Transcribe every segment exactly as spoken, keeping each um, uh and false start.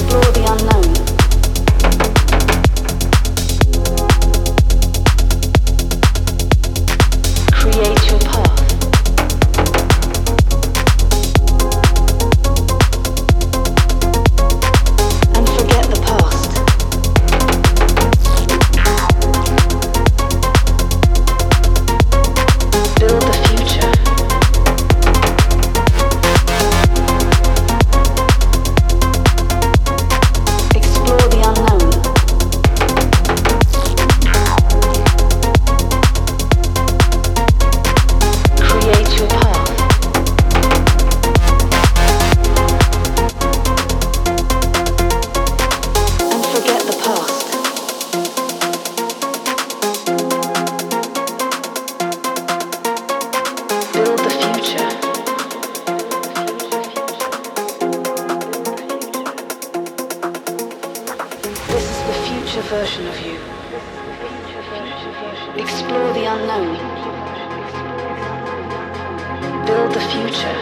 Explore the unknown. Create your path. And forget the past. Build the future. Explore the unknown. Create your path. And forget the past. Build the future. This is the future version of you. Explore the unknown. Build the future.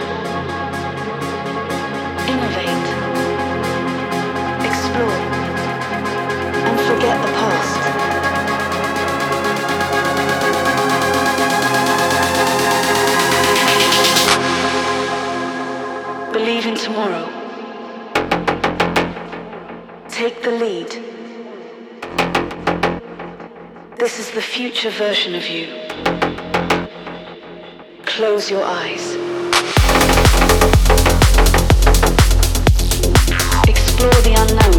Innovate. Explore. And forget the past. Believe in tomorrow. Take the lead. This is the future version of you. Close your eyes. Explore the unknown.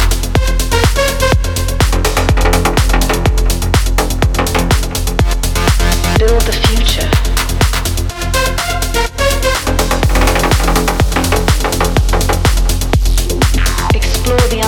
Build the future. Explore the